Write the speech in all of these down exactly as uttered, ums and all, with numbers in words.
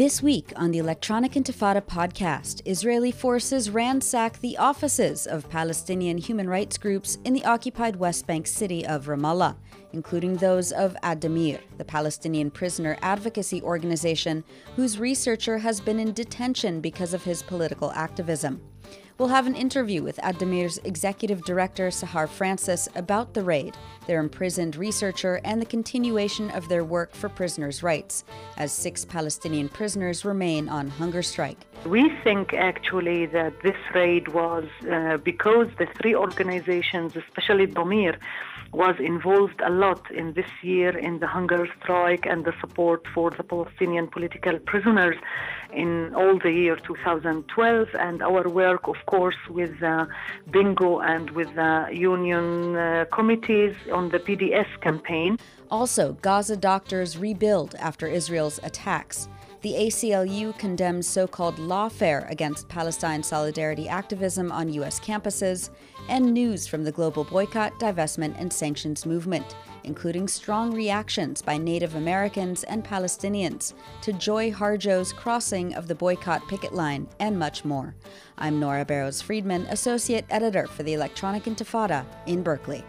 This week on the Electronic Intifada podcast, Israeli forces ransack the offices of Palestinian human rights groups in the occupied West Bank city of Ramallah, including those of Ad-Damir, the Palestinian prisoner advocacy organization whose researcher has been in detention because of his political activism. We'll have an interview with Ad-Damir's executive director, Sahar Francis, about the raid, their imprisoned researcher, and the continuation of their work for prisoners' rights, as six Palestinian prisoners remain on hunger strike. We think actually that this raid was uh, because the three organizations, especially Damir, was involved a lot in this year in the hunger strike and the support for the Palestinian political prisoners in all the year two thousand twelve, and our work, of course, with uh, Bingo and with the union uh, committees on the P D S campaign. Also, Gaza doctors rebuild after Israel's attacks. The A C L U condemns so-called lawfare against Palestine solidarity activism on U S campuses, and news from the global boycott, divestment, and sanctions movement, including strong reactions by Native Americans and Palestinians to Joy Harjo's crossing of the boycott picket line, and much more. I'm Nora Barrows-Friedman, Associate Editor for the Electronic Intifada in Berkeley.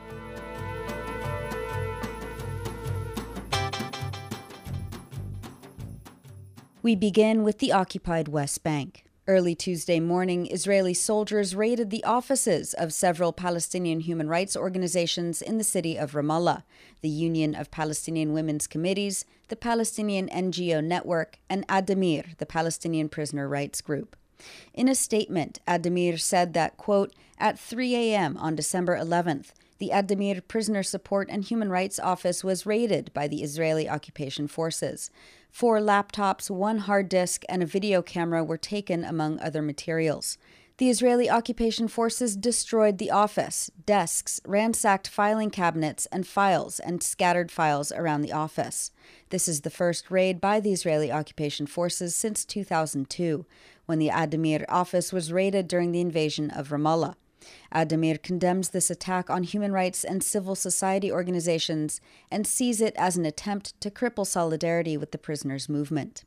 We begin with the occupied West Bank. Early Tuesday morning, Israeli soldiers raided the offices of several Palestinian human rights organizations in the city of Ramallah, the Union of Palestinian Women's Committees, the Palestinian N G O Network, and Ad-Damir, the Palestinian prisoner rights group. In a statement, Ad-Damir said that, quote, at three a.m. on December eleventh, the Ad-Damir Prisoner Support and Human Rights Office was raided by the Israeli occupation forces. Four laptops, one hard disk, and a video camera were taken, among other materials. The Israeli occupation forces destroyed the office, desks, ransacked filing cabinets and files, and scattered files around the office. This is the first raid by the Israeli occupation forces since two thousand two, when the Ad-Damir office was raided during the invasion of Ramallah. Ad-Damir condemns this attack on human rights and civil society organizations and sees it as an attempt to cripple solidarity with the prisoners' movement.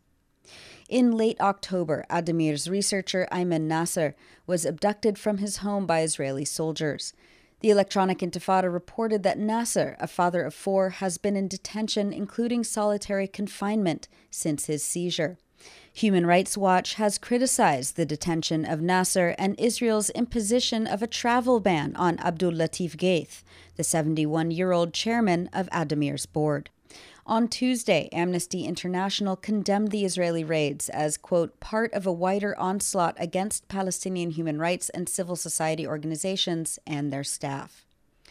In late October, Ad-Damir's researcher Ayman Nasser was abducted from his home by Israeli soldiers. The Electronic Intifada reported that Nasser, a father of four, has been in detention, including solitary confinement, since his seizure. Human Rights Watch has criticized the detention of Nasser and Israel's imposition of a travel ban on Abdul Latif Gaith, the seventy-one-year-old chairman of Ad-Damir's board. On Tuesday, Amnesty International condemned the Israeli raids as, quote, part of a wider onslaught against Palestinian human rights and civil society organizations and their staff.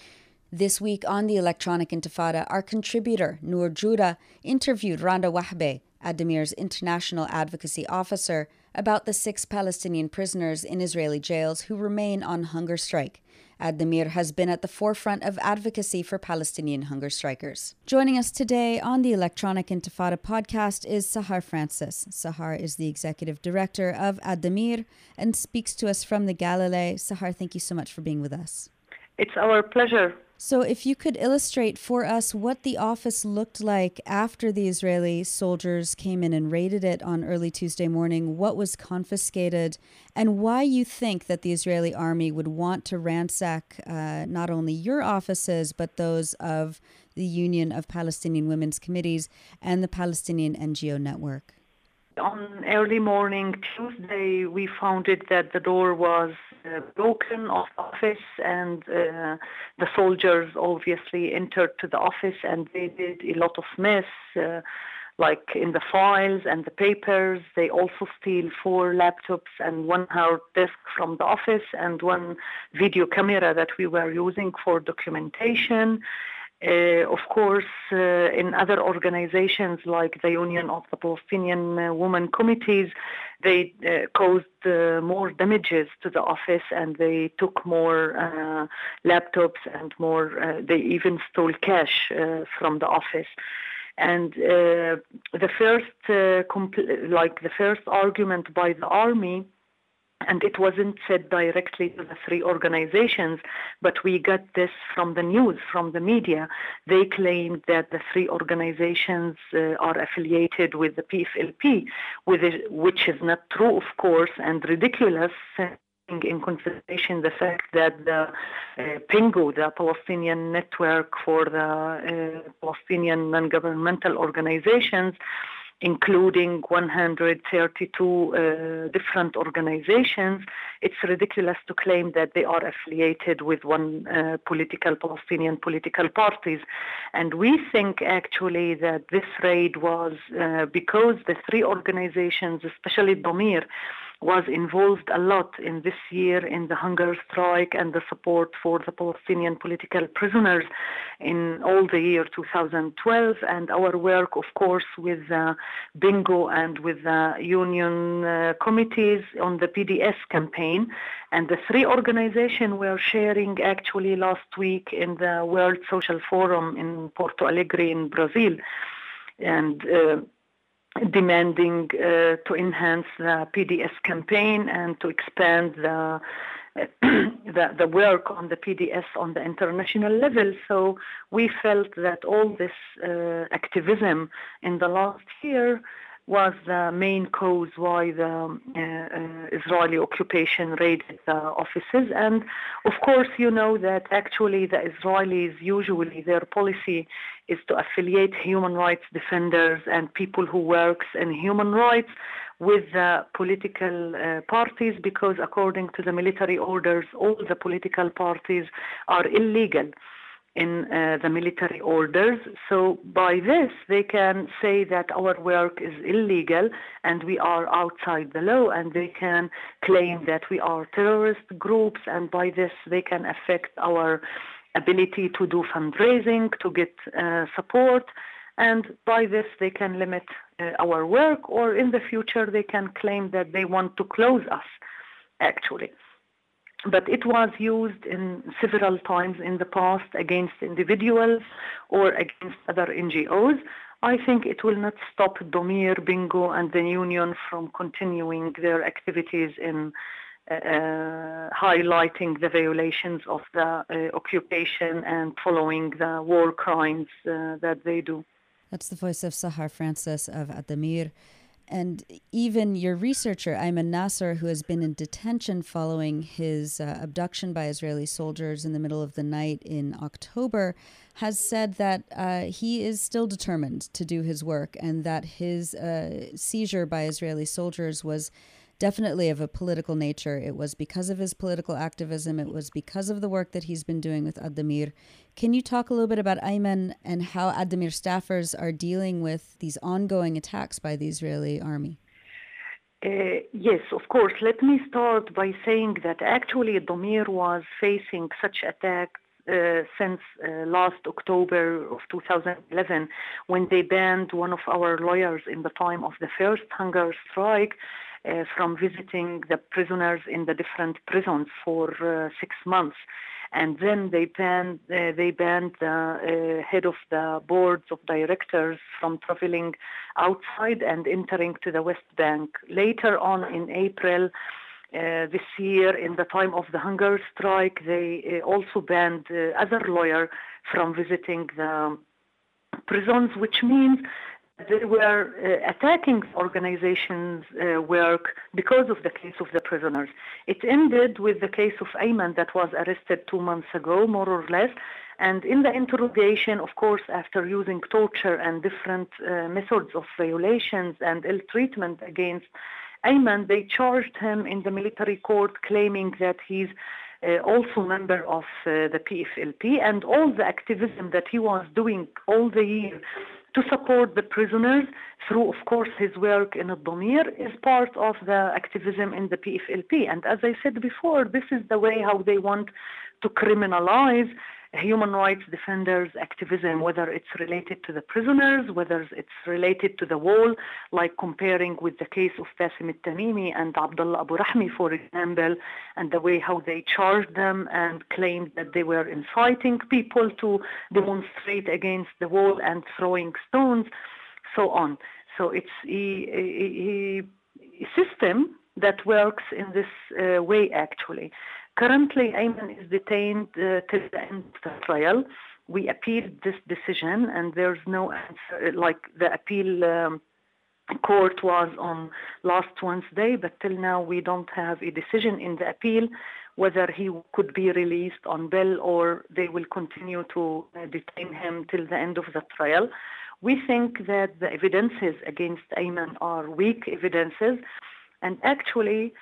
This week on the Electronic Intifada, our contributor, Noor Juda, interviewed Randa Wahbe, Ad-Damir's international advocacy officer, about the six Palestinian prisoners in Israeli jails who remain on hunger strike. Ad-Damir has been at the forefront of advocacy for Palestinian hunger strikers. Joining us today on the Electronic Intifada podcast is Sahar Francis. Sahar is the executive director of Ad-Damir and speaks to us from the Galilee. Sahar, thank you so much for being with us. It's our pleasure. So if you could illustrate for us what the office looked like after the Israeli soldiers came in and raided it on early Tuesday morning, what was confiscated, and why you think that the Israeli army would want to ransack uh, not only your offices, but those of the Union of Palestinian Women's Committees and the Palestinian N G O Network. On early morning Tuesday, we found it that the door was uh, broken of the office, and uh, the soldiers obviously entered to the office, and they did a lot of mess, uh, like in the files and the papers. They also steal four laptops and one hard disk from the office and one video camera that we were using for documentation. Uh, of course, uh, in other organizations like the Union of the Palestinian uh, Women Committees, they uh, caused uh, more damages to the office, and they took more uh, laptops and more, uh, they even stole cash uh, from the office. And uh, the first, uh, compl- like the first argument by the army And it wasn't said directly to the three organizations, but we got this from the news, from the media. They claimed that the three organizations uh, are affiliated with the P F L P, with it, which is not true, of course, and ridiculous, in consideration the fact that the uh, PINGO, the Palestinian Network for the uh, Palestinian non-governmental organizations, including one hundred thirty-two uh, different organizations, it's ridiculous to claim that they are affiliated with one uh, political, Palestinian political parties. And we think actually that this raid was uh, because the three organizations, especially Damir, was involved a lot in this year in the hunger strike and the support for the Palestinian political prisoners in all the year two thousand twelve, and our work, of course, with uh, Bingo and with the union uh, committees on the P D S campaign. And the three organizations were sharing actually last week in the World Social Forum in Porto Alegre in Brazil, and uh, demanding uh, to enhance the P D S campaign and to expand the, the the work on the P D S on the international level. So we felt that all this uh, activism in the last year was the main cause why the uh, uh, Israeli occupation raided the offices. And of course, you know that actually the Israelis, usually their policy is to affiliate human rights defenders and people who works in human rights with the political uh, parties, because according to the military orders, all the political parties are illegal in uh, the military orders. So by this, they can say that our work is illegal and we are outside the law, and they can claim that we are terrorist groups, and by this they can affect our ability to do fundraising, to get uh, support, and by this they can limit uh, our work, or in the future they can claim that they want to close us, actually. But it was used in several times in the past against individuals or against other N G Os. I think it will not stop Damir, Bingo, and the union from continuing their activities in uh, highlighting the violations of the uh, occupation and following the war crimes uh, that they do. That's the voice of Sahar Francis of Addameer. And even your researcher, Ayman Nasser, who has been in detention following his uh, abduction by Israeli soldiers in the middle of the night in October, has said that uh, he is still determined to do his work, and that his uh, seizure by Israeli soldiers was definitely of a political nature. It was because of his political activism. It was because of the work that he's been doing with Addameer. Can you talk a little bit about Ayman and how Addameer staffers are dealing with these ongoing attacks by the Israeli army? Uh, yes, of course. Let me start by saying that actually Damir was facing such attacks Uh, since uh, last October of two thousand eleven, when they banned one of our lawyers in the time of the first hunger strike uh, from visiting the prisoners in the different prisons for uh, six months. And then they banned, uh, they banned the uh, head of the boards of directors from traveling outside and entering to the West Bank. Later on in April, Uh, this year, in the time of the hunger strike, they uh, also banned uh, other lawyer from visiting the prisons, which means they were uh, attacking organizations' uh, work because of the case of the prisoners. It ended with the case of Ayman that was arrested two months ago, more or less. And in the interrogation, of course, after using torture and different uh, methods of violations and ill treatment against Ayman, they charged him in the military court, claiming that he's uh, also member of uh, the P F L P, and all the activism that he was doing all the year to support the prisoners through, of course, his work in Damir is part of the activism in the P F L P. And as I said before, this is the way how they want to criminalize human rights defenders' activism, whether it's related to the prisoners, whether it's related to the wall, like comparing with the case of Bassem al-Tamimi and Abdullah Abu Rahmi, for example, and the way how they charged them and claimed that they were inciting people to demonstrate against the wall and throwing stones, so on. So it's a, a, a system that works in this uh, way, actually. Currently, Ayman is detained uh, till the end of the trial. We appealed this decision, and there's no answer. Like the appeal um, court was on last Wednesday, but till now we don't have a decision in the appeal whether he could be released on bail or they will continue to uh, detain him till the end of the trial. We think that the evidences against Ayman are weak evidences, and actually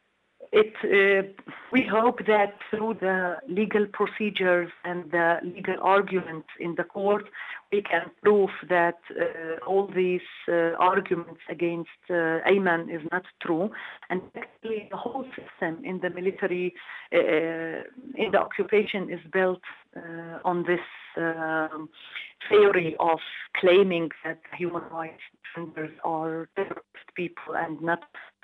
It, uh, we hope that through the legal procedures and the legal arguments in the court, we can prove that uh, all these uh, arguments against uh, Ayman is not true. And actually, the whole system in the military, uh, in the occupation, is built uh, on this um, theory of claiming that human rights defenders are terrorist people and not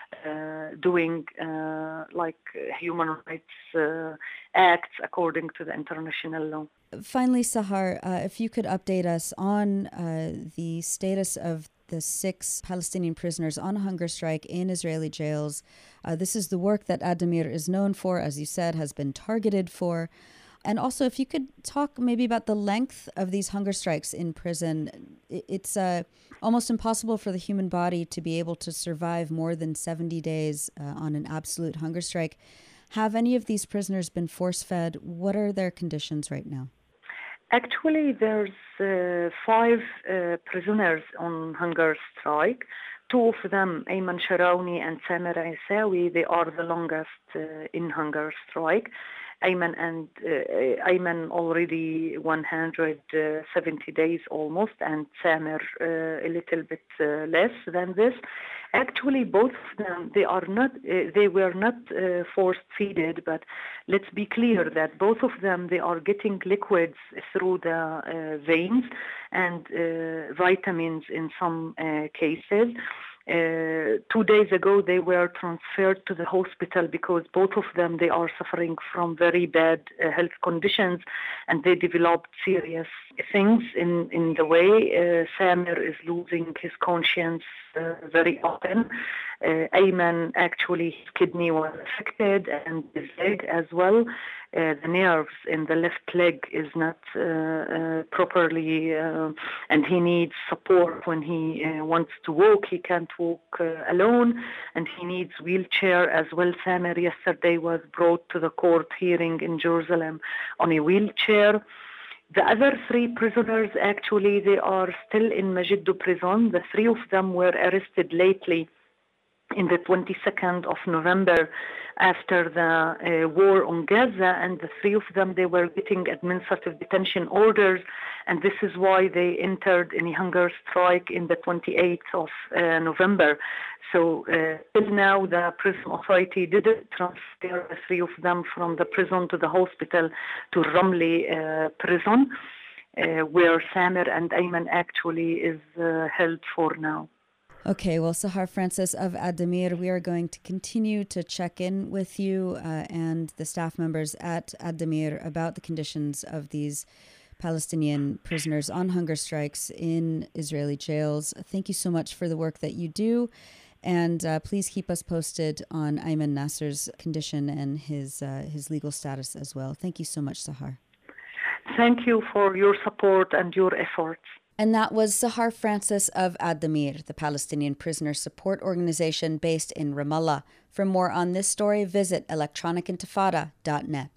Uh, doing uh, like human rights uh, acts according to the international law. Finally, Sahar, uh, if you could update us on uh, the status of the six Palestinian prisoners on hunger strike in Israeli jails. Uh, this is the work that Addameer is known for, as you said, has been targeted for. And also, if you could talk maybe about the length of these hunger strikes in prison. It's uh, almost impossible for the human body to be able to survive more than seventy days uh, on an absolute hunger strike. Have any of these prisoners been force-fed? What are their conditions right now? Actually, there's uh, five uh, prisoners on hunger strike. Two of them, Ayman Sharauni and Samer Isawi, they are the longest uh, in hunger strike. Ayman and uh, Ayman already one hundred seventy days almost, and Samer uh, a little bit uh, less than this. Actually, both of them, they are not, uh, they were not uh, forced feeded, but let's be clear that both of them, they are getting liquids through the uh, veins and uh, vitamins in some uh, cases. Uh, two days ago, they were transferred to the hospital because both of them, they are suffering from very bad uh, health conditions and they developed serious things in, in the way. Uh, Samer is losing his conscience uh, very often. Uh, Ayman, actually, his kidney was affected and his leg as well. Uh, the nerves in the left leg is not uh, uh, properly, uh, and he needs support when he uh, wants to walk. He can't walk uh, alone, and he needs wheelchair as well. Samer yesterday was brought to the court hearing in Jerusalem on a wheelchair. The other three prisoners, actually, they are still in Megiddo prison. The three of them were arrested lately in the twenty-second of November after the uh, war on Gaza, and the three of them, they were getting administrative detention orders, and this is why they entered in a hunger strike in the twenty-eighth of uh, November. So uh, till now, the prison authority didn't transfer the three of them from the prison to the hospital to Ramleh uh, prison, uh, where Samer and Ayman actually is uh, held for now. Okay, well, Sahar Francis of Addameer, we are going to continue to check in with you uh, and the staff members at Addameer about the conditions of these Palestinian prisoners on hunger strikes in Israeli jails. Thank you so much for the work that you do. And uh, please keep us posted on Ayman Nasser's condition and his, uh, his legal status as well. Thank you so much, Sahar. Thank you for your support and your efforts. And that was Sahar Francis of Addameer, the Palestinian prisoner support organization based in Ramallah. For more on this story, visit electronic intifada dot net.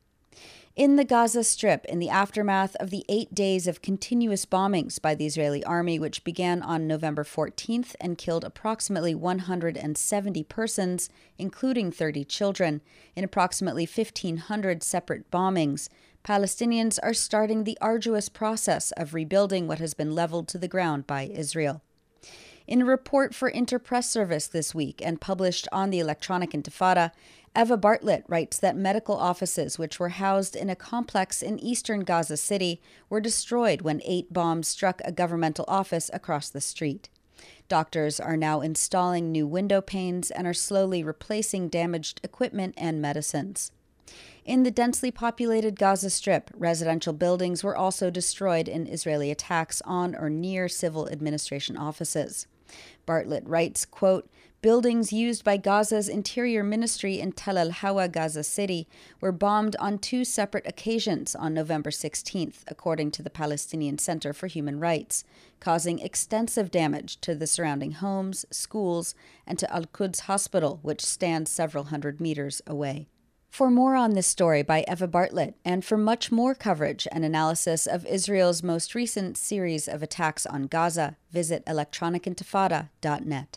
In the Gaza Strip, in the aftermath of the eight days of continuous bombings by the Israeli army, which began on November fourteenth and killed approximately one hundred seventy persons, including thirty children, in approximately fifteen hundred separate bombings, Palestinians are starting the arduous process of rebuilding what has been leveled to the ground by Israel. In a report for Interpress Service this week and published on the Electronic Intifada, Eva Bartlett writes that medical offices which were housed in a complex in eastern Gaza City were destroyed when eight bombs struck a governmental office across the street. Doctors are now installing new window panes and are slowly replacing damaged equipment and medicines. In the densely populated Gaza Strip, residential buildings were also destroyed in Israeli attacks on or near civil administration offices. Bartlett writes, quote, Buildings used by Gaza's Interior Ministry in Tel El Hawa, Gaza City, were bombed on two separate occasions on November sixteenth, according to the Palestinian Center for Human Rights, causing extensive damage to the surrounding homes, schools, and to Al-Quds Hospital, which stands several hundred meters away. For more on this story by Eva Bartlett, and for much more coverage and analysis of Israel's most recent series of attacks on Gaza, visit electronic intifada dot net.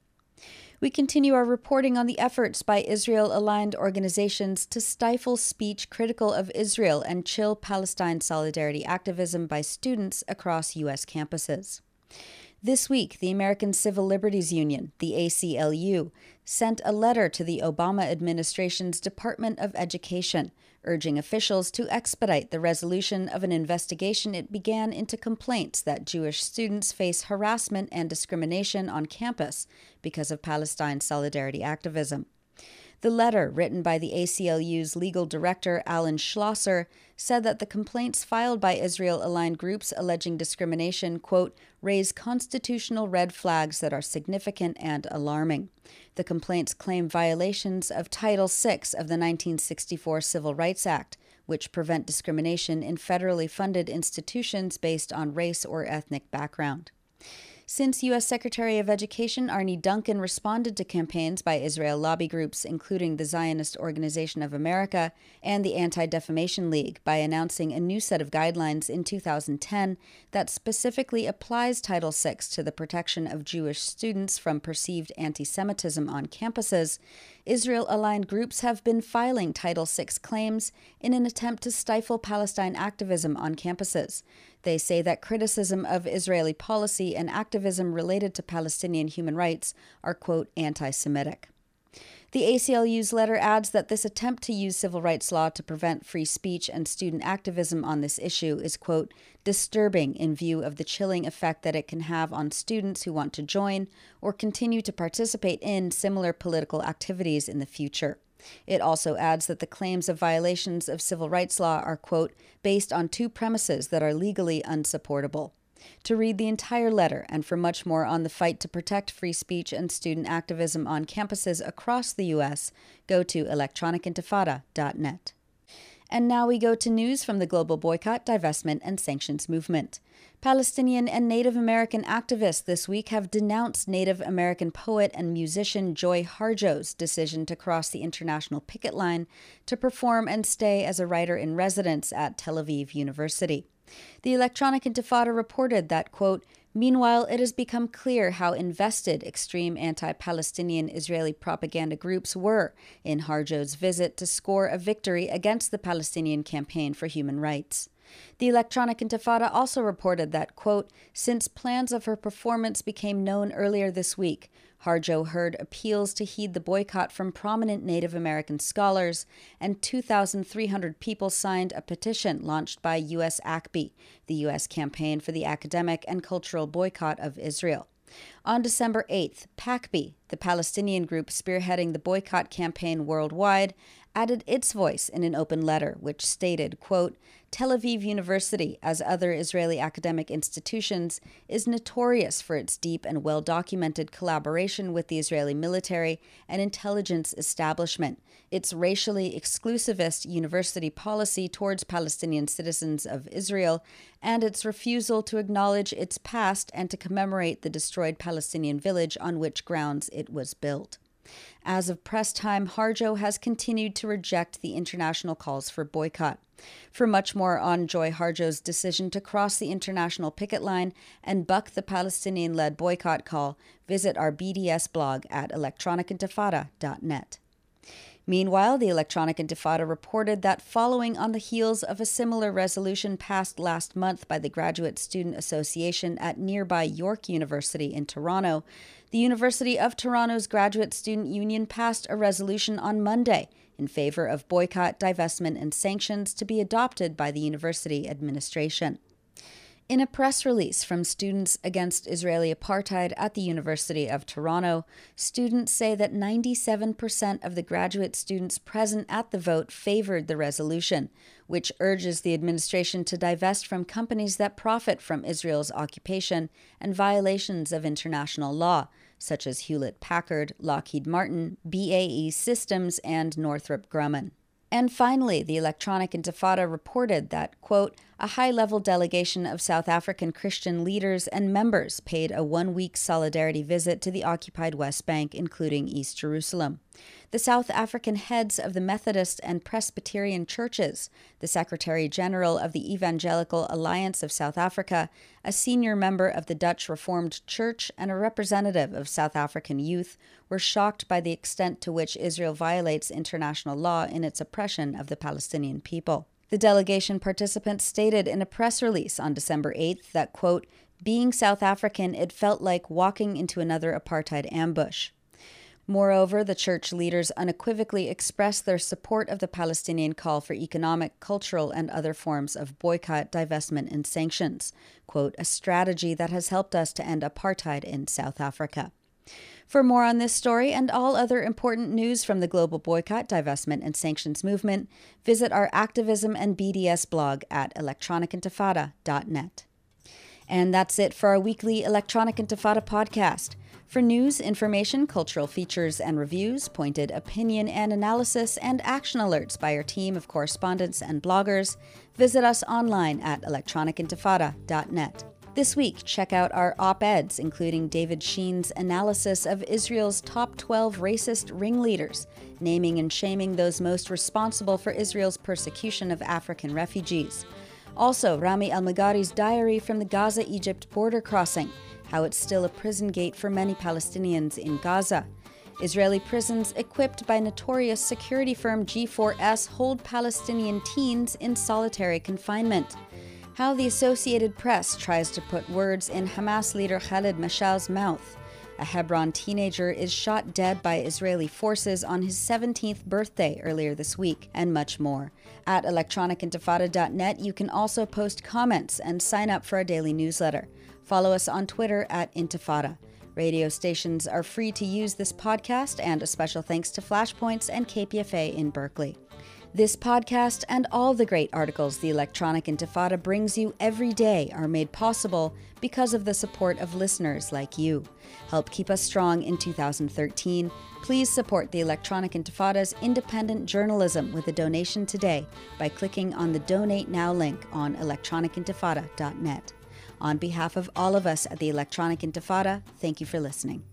We continue our reporting on the efforts by Israel-aligned organizations to stifle speech critical of Israel and chill Palestine solidarity activism by students across U S campuses. This week, the American Civil Liberties Union, the A C L U, sent a letter to the Obama administration's Department of Education, urging officials to expedite the resolution of an investigation it began into complaints that Jewish students face harassment and discrimination on campus because of Palestine solidarity activism. The letter, written by the A C L U's legal director, Alan Schlosser, said that the complaints filed by Israel-aligned groups alleging discrimination, quote, raise constitutional red flags that are significant and alarming. The complaints claim violations of Title six of the nineteen sixty-four Civil Rights Act, which prevent discrimination in federally funded institutions based on race or ethnic background. Since U S Secretary of Education Arne Duncan responded to campaigns by Israel lobby groups, including the Zionist Organization of America and the Anti-Defamation League, by announcing a new set of guidelines in two thousand ten that specifically applies Title six to the protection of Jewish students from perceived anti-Semitism on campuses, Israel-aligned groups have been filing Title six claims in an attempt to stifle Palestine activism on campuses. They say that criticism of Israeli policy and activism related to Palestinian human rights are, quote, anti-Semitic. The A C L U's letter adds that this attempt to use civil rights law to prevent free speech and student activism on this issue is, quote, disturbing in view of the chilling effect that it can have on students who want to join or continue to participate in similar political activities in the future. It also adds that the claims of violations of civil rights law are, quote, based on two premises that are legally unsupportable. To read the entire letter and for much more on the fight to protect free speech and student activism on campuses across the U S, go to electronic intifada dot net. And now we go to news from the global boycott, divestment, and sanctions movement. Palestinian and Native American activists this week have denounced Native American poet and musician Joy Harjo's decision to cross the international picket line to perform and stay as a writer-in-residence at Tel Aviv University. The Electronic Intifada reported that, quote, meanwhile, it has become clear how invested extreme anti-Palestinian Israeli propaganda groups were in Harjo's visit to score a victory against the Palestinian Campaign for Human Rights. The Electronic Intifada also reported that, quote, since plans of her performance became known earlier this week, Harjo heard appeals to heed the boycott from prominent Native American scholars, and two thousand three hundred people signed a petition launched by U S A C B, the U S Campaign for the Academic and Cultural Boycott of Israel. On December eighth, P A C B, the Palestinian group spearheading the boycott campaign worldwide, added its voice in an open letter, which stated, quote, Tel Aviv University, as other Israeli academic institutions, is notorious for its deep and well-documented collaboration with the Israeli military and intelligence establishment, its racially exclusivist university policy towards Palestinian citizens of Israel, and its refusal to acknowledge its past and to commemorate the destroyed Palestinian village on which grounds it was built. As of press time, Harjo has continued to reject the international calls for boycott. For much more on Joy Harjo's decision to cross the international picket line and buck the Palestinian-led boycott call, visit our B D S blog at electronic intifada dot net. Meanwhile, the Electronic Intifada reported that following on the heels of a similar resolution passed last month by the Graduate Student Association at nearby York University in Toronto, the University of Toronto's Graduate Student Union passed a resolution on Monday in favor of boycott, divestment, and sanctions to be adopted by the university administration. In a press release from Students Against Israeli Apartheid at the University of Toronto, students say that ninety-seven percent of the graduate students present at the vote favored the resolution, which urges the administration to divest from companies that profit from Israel's occupation and violations of international law, such as Hewlett-Packard, Lockheed Martin, B A E Systems, and Northrop Grumman. And finally, the Electronic Intifada reported that, quote, a high-level delegation of South African Christian leaders and members paid a one-week solidarity visit to the occupied West Bank, including East Jerusalem. The South African heads of the Methodist and Presbyterian churches, the Secretary General of the Evangelical Alliance of South Africa, a senior member of the Dutch Reformed Church, and a representative of South African youth were shocked by the extent to which Israel violates international law in its oppression of the Palestinian people. The delegation participants stated in a press release on December eighth that, quote, being South African, it felt like walking into another apartheid ambush. Moreover, the church leaders unequivocally expressed their support of the Palestinian call for economic, cultural, and other forms of boycott, divestment, and sanctions, quote, a strategy that has helped us to end apartheid in South Africa. For more on this story and all other important news from the global boycott, divestment, and sanctions movement, visit our activism and B D S blog at electronic intifada dot net. And that's it for our weekly Electronic Intifada podcast. For news, information, cultural features and reviews, pointed opinion and analysis, and action alerts by our team of correspondents and bloggers, visit us online at electronic intifada dot net. This week, check out our op-eds, including David Sheen's analysis of Israel's top twelve racist ringleaders, naming and shaming those most responsible for Israel's persecution of African refugees. Also, Rami Al-Maghari's diary from the Gaza-Egypt border crossing, how it's still a prison gate for many Palestinians in Gaza. Israeli prisons equipped by notorious security firm G four S hold Palestinian teens in solitary confinement. How the Associated Press tries to put words in Hamas leader Khalid Mashal's mouth. A Hebron teenager is shot dead by Israeli forces on his seventeenth birthday earlier this week, and much more. At electronic intifada dot net, you can also post comments and sign up for our daily newsletter. Follow us on Twitter at Intifada. Radio stations are free to use this podcast, and a special thanks to Flashpoints and K P F A in Berkeley. This podcast and all the great articles the Electronic Intifada brings you every day are made possible because of the support of listeners like you. Help keep us strong in two thousand thirteen. Please support the Electronic Intifada's independent journalism with a donation today by clicking on the Donate Now link on electronic intifada dot net. On behalf of all of us at the Electronic Intifada, thank you for listening.